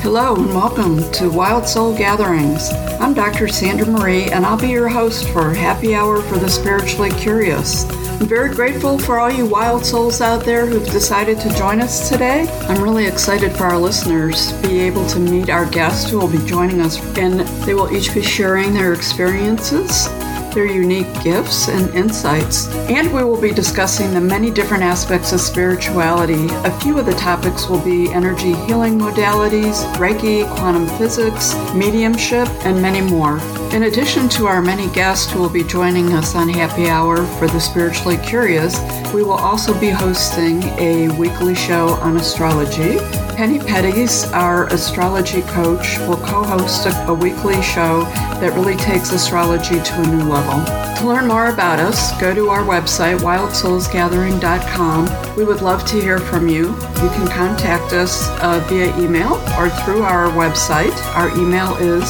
Hello and welcome to Wild Soul Gatherings. I'm Dr. Sandra Marie and I'll be your host for Happy Hour for the Spiritually Curious. I'm very grateful for all you wild souls out there who've decided to join us today. I'm really excited for our listeners to be able to meet our guests who will be joining us, and they will each be sharing their experiences, their unique gifts and insights, and we will be discussing the many different aspects of spirituality. A few of the topics will be energy healing modalities, Reiki, quantum physics, mediumship, and many more. In addition to our many guests who will be joining us on Happy Hour for the Spiritually Curious, we will also be hosting a weekly show on astrology. Penny Petties, our astrology coach, will co-host a weekly show that really takes astrology to a new level. To learn more about us, go to our website, wildsoulsgathering.com. We would love to hear from you. You can contact us via email or through our website. Our email is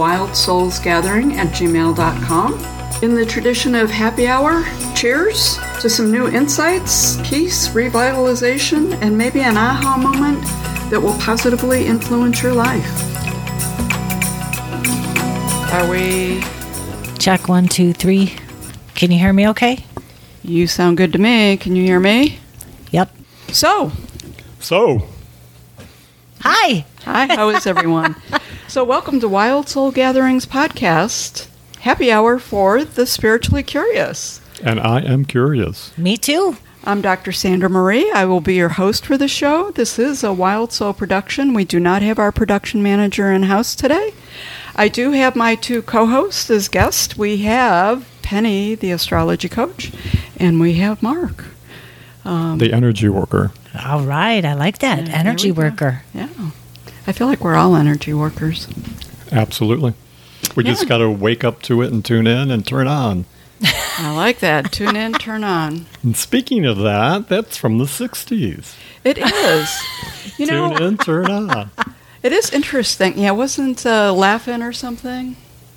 wildsoulsgathering@gmail.com. In the tradition of Happy Hour, cheers to some new insights, peace, revitalization, and maybe an aha moment that will positively influence your life. Are we... Check 1, 2, 3. Can you hear me okay? You sound good to me. Can you hear me? Yep. So. Hi. Hi, how is everyone? So welcome to Wild Soul Gatherings podcast, Happy Hour for the Spiritually Curious. And I am curious. Me too. I'm Dr. Sandra Marie. I will be your host for the show. This is a Wild Soul production. We do not have our production manager in-house today. I do have my two co-hosts as guests. We have Penny, the astrology coach, and we have Mark. The energy worker. All right. I like that. Energy worker. Yeah. I feel like we're all energy workers. Absolutely. We just got to wake up to it and tune in and turn on. I like that. Tune in, turn on. And speaking of that, that's from the 60s. It is. Tune in, turn on. It is interesting. Yeah, wasn't Laugh-In or something?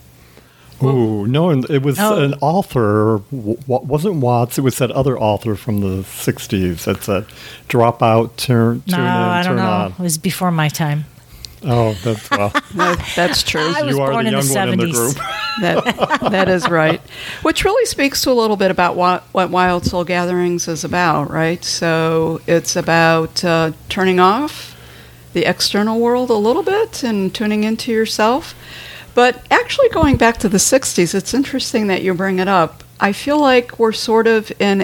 Oh, no, it was an author. Wasn't Watts. It was that other author from the 60s that said, drop out, tune in, I don't turn know. on. It was before my time. Oh, that's that's true. I was born in the 70s. In the group. That is right. Which really speaks to a little bit about what Wild Soul Gatherings is about, right? So it's about turning off the external world a little bit and tuning into yourself. But actually going back to the 60s, it's interesting that you bring it up. I feel like we're sort of in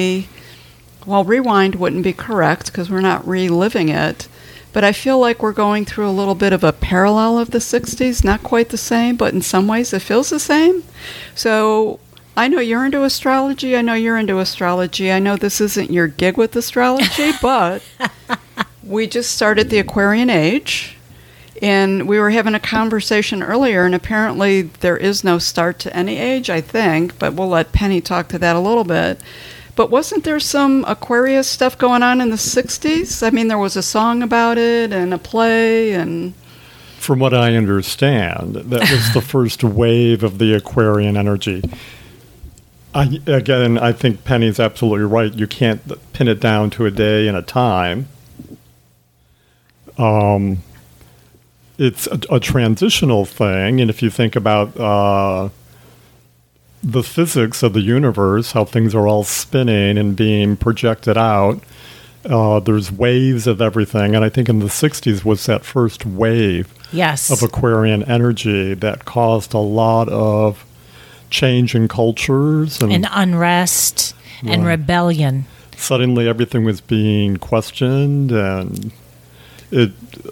rewind wouldn't be correct because we're not reliving it. But I feel like we're going through a little bit of a parallel of the 60s, not quite the same, but in some ways it feels the same. So I know you're into astrology. I know you're into astrology. I know this isn't your gig with astrology, but we just started the Aquarian Age, and we were having a conversation earlier, and apparently there is no start to any age, I think, but we'll let Penny talk to that a little bit. But wasn't there some Aquarius stuff going on in the 60s? I mean, there was a song about it and a play and... From what I understand, that was the first wave of the Aquarian energy. I think Penny's absolutely right. You can't pin it down to a day and a time. It's a transitional thing, and if you think about the physics of the universe, how things are all spinning and being projected out, there's waves of everything, and I think in the 60s was that first wave of Aquarian energy that caused a lot of change in cultures and unrest and rebellion. Suddenly everything was being questioned, and it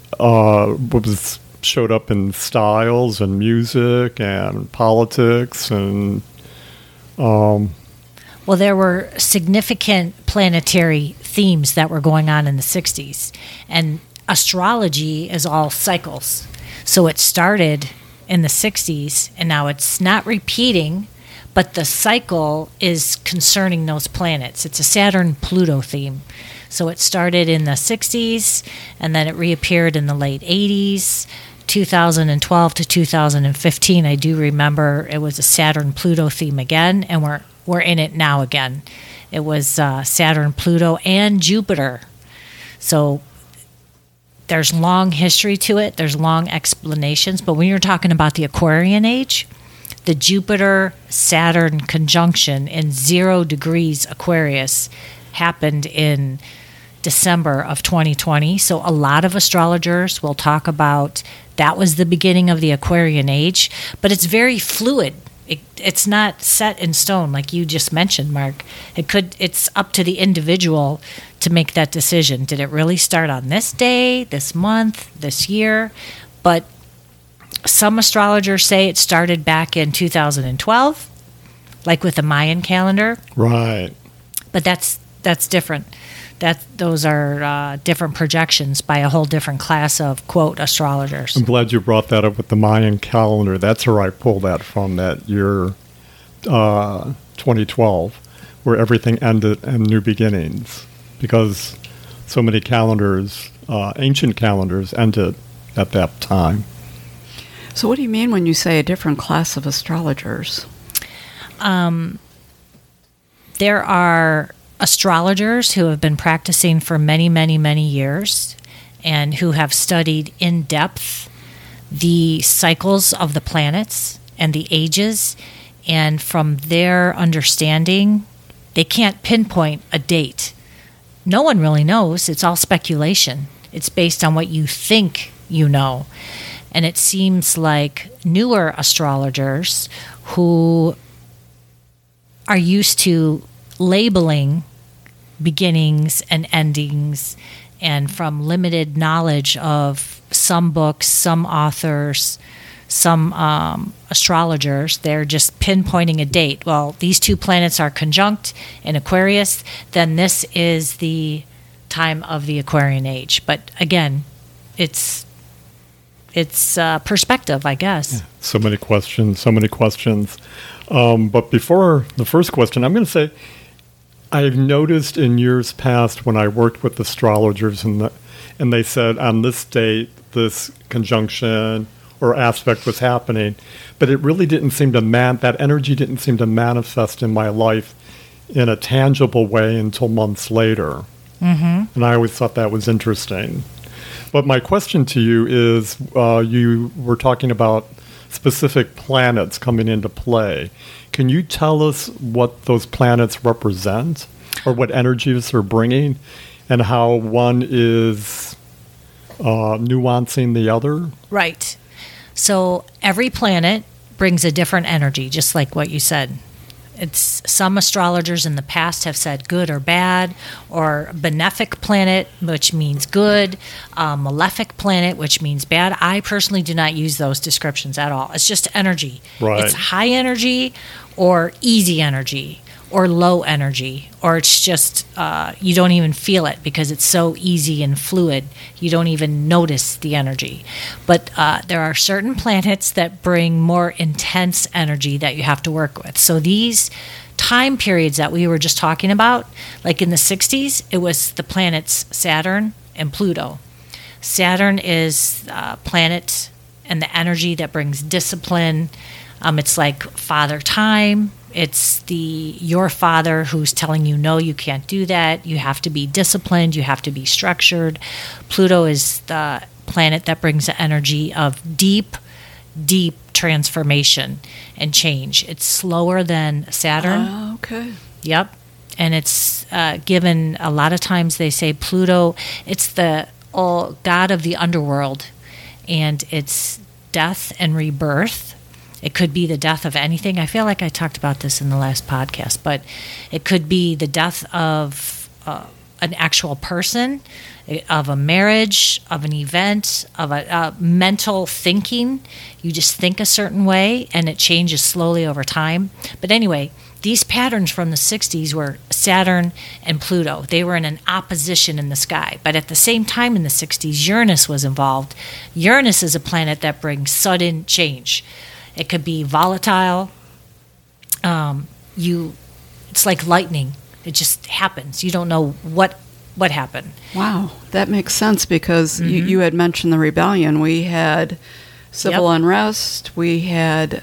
showed up in styles and music and politics and well, there were significant planetary themes that were going on in the 60s, and astrology is all cycles. So it started in the 60s, and now it's not repeating, but the cycle is concerning those planets. It's a Saturn-Pluto theme. So it started in the 60s, and then it reappeared in the late 80s. 2012 to 2015, I do remember it was a Saturn-Pluto theme again, and we're in it now again. It was Saturn, Pluto, and Jupiter. So there's long history to it. There's long explanations. But when you're talking about the Aquarian age, the Jupiter-Saturn conjunction in 0 degrees Aquarius happened in December of 2020. So a lot of astrologers will talk about that was the beginning of the Aquarian age, but it's very fluid. It's not set in stone like you just mentioned, Mark. It's up to the individual to make that decision. Did it really start on this day, this month, this year? But some astrologers say it started back in 2012, like with the Mayan calendar. Right. But that's different. Those are different projections by a whole different class of, quote, astrologers. I'm glad you brought that up with the Mayan calendar. That's where I pulled that from, that year 2012, where everything ended and new beginnings, because so many calendars, ancient calendars, ended at that time. So what do you mean when you say a different class of astrologers? There are astrologers who have been practicing for many, many, many years and who have studied in depth the cycles of the planets and the ages. And from their understanding, they can't pinpoint a date. No one really knows. It's all speculation. It's based on what you think you know. And it seems like newer astrologers who are used to labeling beginnings and endings, and from limited knowledge of some books, some authors, some astrologers, they're just pinpointing a date. Well, these two planets are conjunct in Aquarius, then this is the time of the Aquarian age. But again, it's perspective, I guess. Yeah, so many questions. But before the first question, I'm going to say, I've noticed in years past when I worked with astrologers and they said on this date, this conjunction or aspect was happening, but it really didn't seem to that energy didn't seem to manifest in my life in a tangible way until months later. Mm-hmm. And I always thought that was interesting. But my question to you is, you were talking about specific planets coming into play. Can you tell us what those planets represent or what energies they're bringing and how one is nuancing the other? Right. So every planet brings a different energy, just like what you said. It's some astrologers in the past have said good or bad, or benefic planet, which means good, malefic planet, which means bad. I personally do not use those descriptions at all. It's just energy. Right. It's high energy or easy energy or low energy, or it's just you don't even feel it because it's so easy and fluid. You don't even notice the energy. But there are certain planets that bring more intense energy that you have to work with. So these time periods that we were just talking about, like in the 60s, it was the planets Saturn and Pluto. Saturn is a planet and the energy that brings discipline. It's like father time. It's your father who's telling you, no, you can't do that. You have to be disciplined. You have to be structured. Pluto is the planet that brings the energy of deep, deep transformation and change. It's slower than Saturn. Oh, okay. Yep. And it's given, a lot of times they say Pluto, it's the god of the underworld, and it's death and rebirth. It could be the death of anything. I feel like I talked about this in the last podcast, but it could be the death of an actual person, of a marriage, of an event, of a mental thinking. You just think a certain way, and it changes slowly over time. But anyway, these patterns from the 60s were Saturn and Pluto. They were in an opposition in the sky. But at the same time in the 60s, Uranus was involved. Uranus is a planet that brings sudden change. It could be volatile. It's like lightning. It just happens. You don't know what happened. Wow, that makes sense because you had mentioned the rebellion. We had civil unrest. We had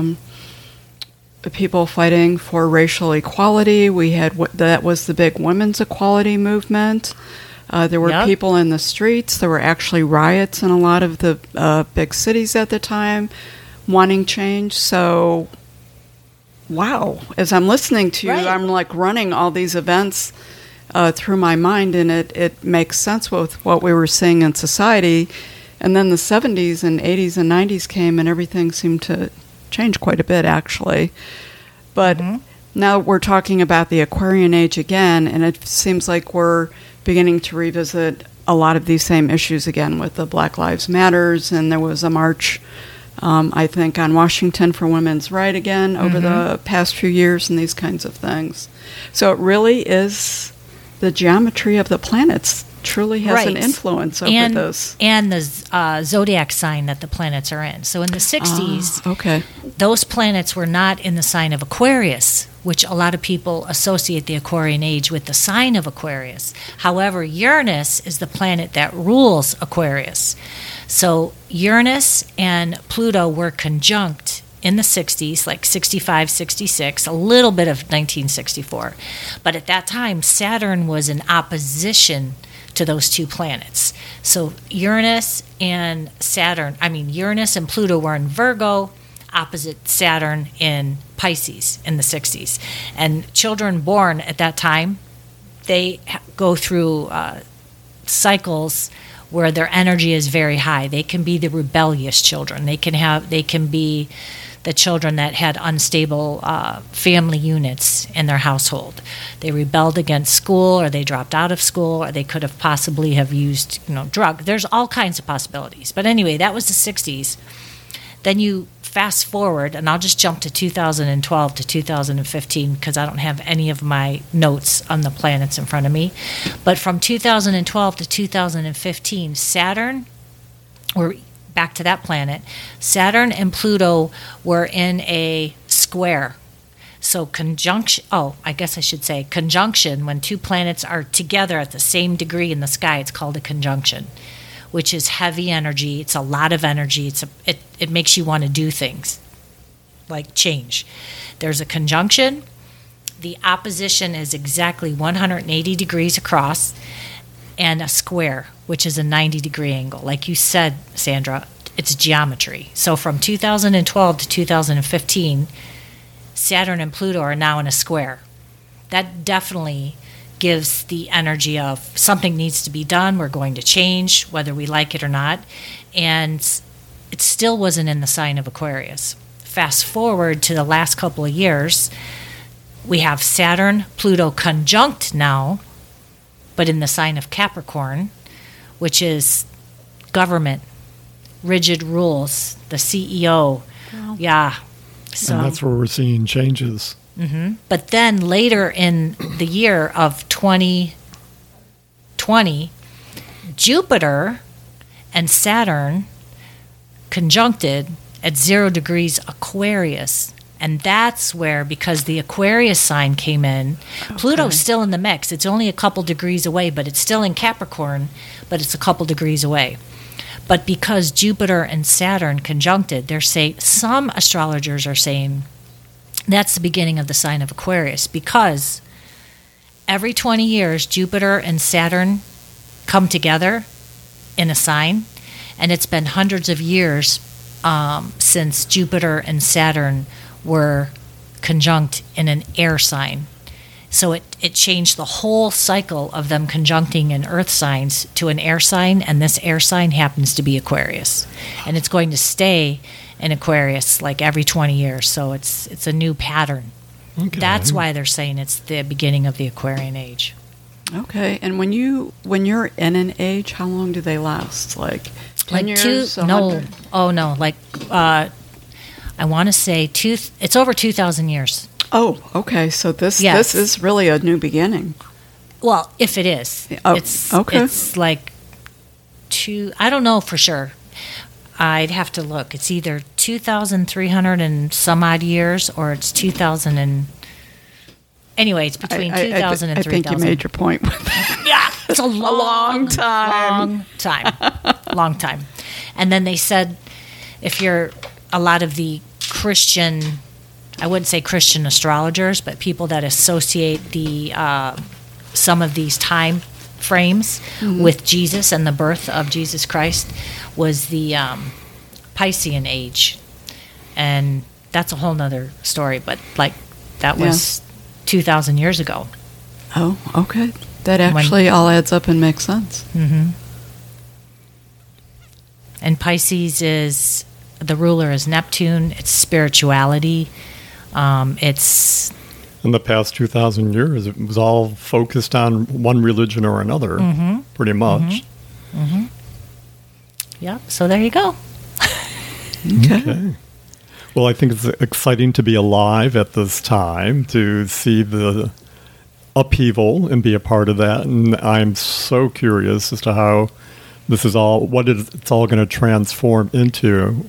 people fighting for racial equality. We had that was the big women's equality movement. There were people in the streets. There were actually riots in a lot of the big cities at the time wanting change. So, wow. As I'm listening to you, I'm like running all these events through my mind, and it makes sense with what we were seeing in society. And then the 70s and 80s and 90s came, and everything seemed to change quite a bit, actually. But now we're talking about the Aquarian Age again, and it seems like we're beginning to revisit a lot of these same issues again with the Black Lives Matters, and there was a march, I think, on Washington for women's right again over the past few years and these kinds of things. So it really is the geometry of the planets truly has an influence over those. And the zodiac sign that the planets are in. So in the 60s, those planets were not in the sign of Aquarius, which a lot of people associate the Aquarian Age with the sign of Aquarius. However, Uranus is the planet that rules Aquarius. So Uranus and Pluto were conjunct in the 60s, like 65, 66, a little bit of 1964. But at that time, Saturn was in opposition to those two planets. So Uranus and Pluto were in Virgo, opposite Saturn in Pisces in the 60s. And children born at that time, they go through cycles where their energy is very high. They can be the rebellious children. They can be the children that had unstable family units in their household. They rebelled against school, or they dropped out of school, or they could have possibly have used, drug. There's all kinds of possibilities. But anyway, that was the 60s. Then you fast forward, and I'll just jump to 2012 to 2015 because I don't have any of my notes on the planets in front of me. But from 2012 to 2015, Saturn, or back to that planet, Saturn and Pluto were in a square. So conjunction, when two planets are together at the same degree in the sky, it's called a conjunction, which is heavy energy. It's a lot of energy. It makes you want to do things, like change. There's a conjunction. The opposition is exactly 180 degrees across, and a square, which is a 90-degree angle. Like you said, Sandra, it's geometry. So from 2012 to 2015, Saturn and Pluto are now in a square. That definitely gives the energy of something needs to be done. We're going to change, whether we like it or not. And it still wasn't in the sign of Aquarius. Fast forward to the last couple of years, we have Saturn, Pluto conjunct now, but in the sign of Capricorn, which is government, rigid rules, the CEO. Wow. Yeah. So, and that's where we're seeing changes. Mm-hmm. But then later in the year of 2020, Jupiter and Saturn conjuncted at 0 degrees Aquarius. And that's where, because the Aquarius sign came in, Pluto's still in the mix. It's only a couple degrees away, but it's still in Capricorn, but it's a couple degrees away. But because Jupiter and Saturn conjuncted, some astrologers are saying that's the beginning of the sign of Aquarius, because every 20 years, Jupiter and Saturn come together in a sign, and it's been hundreds of years since Jupiter and Saturn were conjunct in an air sign. So it changed the whole cycle of them conjuncting in earth signs to an air sign, and this air sign happens to be Aquarius. And it's going to stay in Aquarius like every 20 years, so it's a new pattern. Okay. That's why they're saying it's the beginning of the Aquarian Age. Okay, and when you're in an age, how long do they last? Like 10 years? No, I want to say it's over 2,000 years. Oh, okay. So this is really a new beginning. Well, if it is. Oh, it's like I don't know for sure. I'd have to look. It's either 2,300 and some odd years, or it's 2,000 and... Anyway, it's between 2,000 and 3,000. I think you made your point with that. Yeah, it's a long time. Long time. And then they said if you're a lot of the Christian... I wouldn't say Christian astrologers, but people that associate some of these time frames with Jesus and the birth of Jesus Christ was the Piscean age. And that's a whole nother story, but that was 2,000 years ago. Oh, okay. That actually all adds up and makes sense. Mm-hmm. And Pisces the ruler is Neptune. It's spirituality. It's... In the past 2,000 years, it was all focused on one religion or another, pretty much. Yeah, so there you go. Okay. Well, I think it's exciting to be alive at this time, to see the upheaval and be a part of that. And I'm so curious as to how this is all, it's all going to transform into.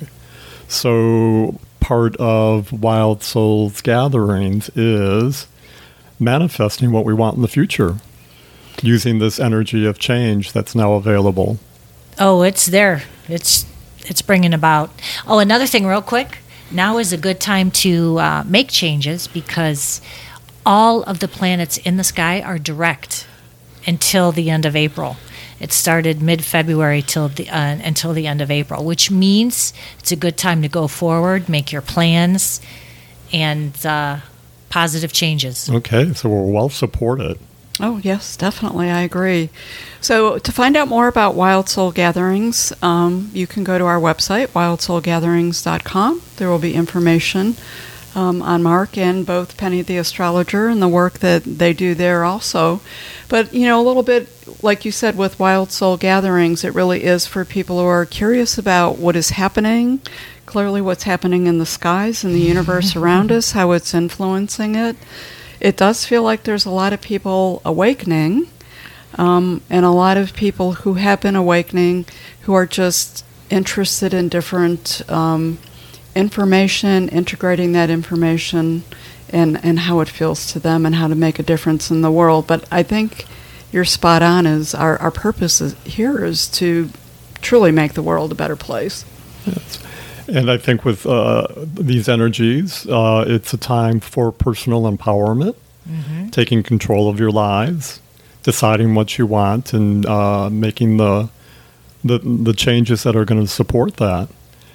So part of Wild Souls Gatherings is manifesting what we want in the future, using this energy of change that's now available. Oh, it's there. It's bringing about. Oh, another thing real quick. Now is a good time to make changes because all of the planets in the sky are direct until the end of April. It started mid-February until the end of April, which means it's a good time to go forward, make your plans, and positive changes. Okay, so we're well supported. Oh, yes, definitely. I agree. So to find out more about Wild Soul Gatherings, you can go to our website, wildsoulgatherings.com. There will be information on Mark and both Penny the Astrologer and the work that they do there also. But, a little bit, like you said, with Wild Soul Gatherings, it really is for people who are curious about what is happening, clearly what's happening in the skies and the universe around us, how it's influencing it. It does feel like there's a lot of people awakening, and a lot of people who have been awakening who are just interested in different information, integrating that information, and how it feels to them and how to make a difference in the world. But I think you're spot on. Is our purpose here is to truly make the world a better place. Yes. And I think with these energies, it's a time for personal empowerment, taking control of your lives, deciding what you want, and making the changes that are going to support that.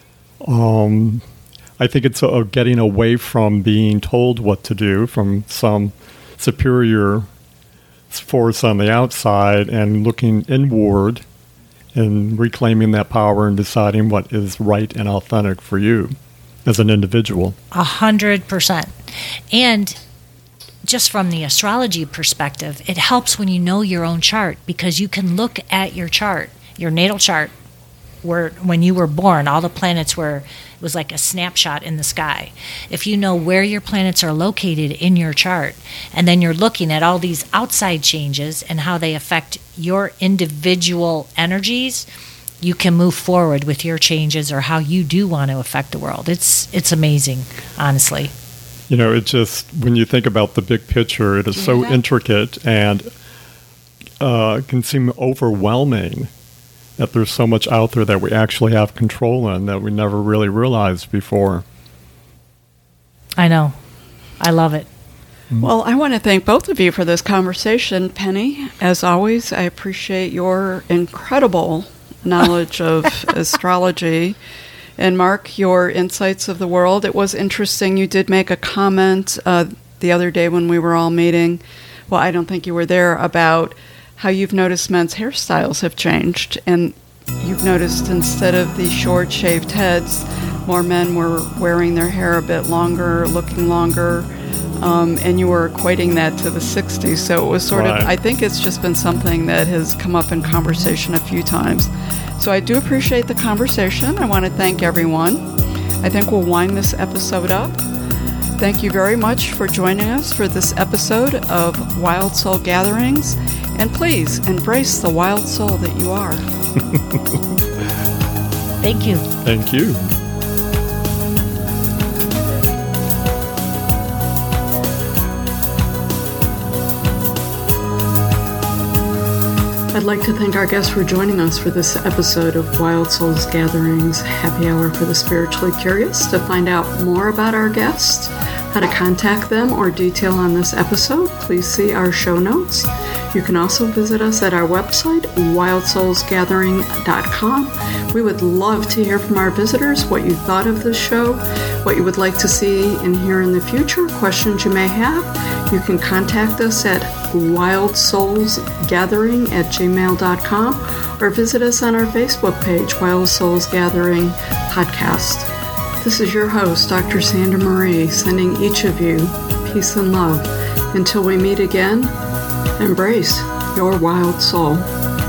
I think it's getting away from being told what to do from some superior force on the outside and looking inward and reclaiming that power and deciding what is right and authentic for you as an individual. 100%. And just from the astrology perspective, it helps when you know your own chart because you can look at your chart, your natal chart, where when you were born, all the planets it was like a snapshot in the sky. If you know where your planets are located in your chart, and then you're looking at all these outside changes and how they affect your individual energies, you can move forward with your changes or how you do want to affect the world. It's amazing, honestly. It just, when you think about the big picture, it is so intricate and can seem overwhelming that there's so much out there that we actually have control in that we never really realized before. I know. I love it. Well, I want to thank both of you for this conversation. Penny, as always, I appreciate your incredible knowledge of astrology. And Mark, your insights of the world. It was interesting. You did make a comment the other day when we were all meeting. Well, I don't think you were there, about how you've noticed men's hairstyles have changed. And you've noticed instead of the short shaved heads, more men were wearing their hair a bit longer, looking longer. And you were equating that to the 60s. So it was sort of, I think it's just been something that has come up in conversation a few times. So I do appreciate the conversation. I want to thank everyone. I think we'll wind this episode up. Thank you very much for joining us for this episode of Wild Soul Gatherings. And please embrace the wild soul that you are. Thank you. Thank you. I'd like to thank our guests for joining us for this episode of Wild Souls Gatherings Happy Hour for the Spiritually Curious. To find out more about our guests, how to contact them, or detail on this episode, please see our show notes. You can also visit us at our website, wildsoulsgathering.com. We would love to hear from our visitors what you thought of the show, what you would like to see and hear in the future, questions you may have. You can contact us at wildsoulsgathering@gmail.com or visit us on our Facebook page, Wild Souls Gathering Podcast. This is your host, Dr. Sandra Marie, sending each of you peace and love. Until we meet again, embrace your wild soul.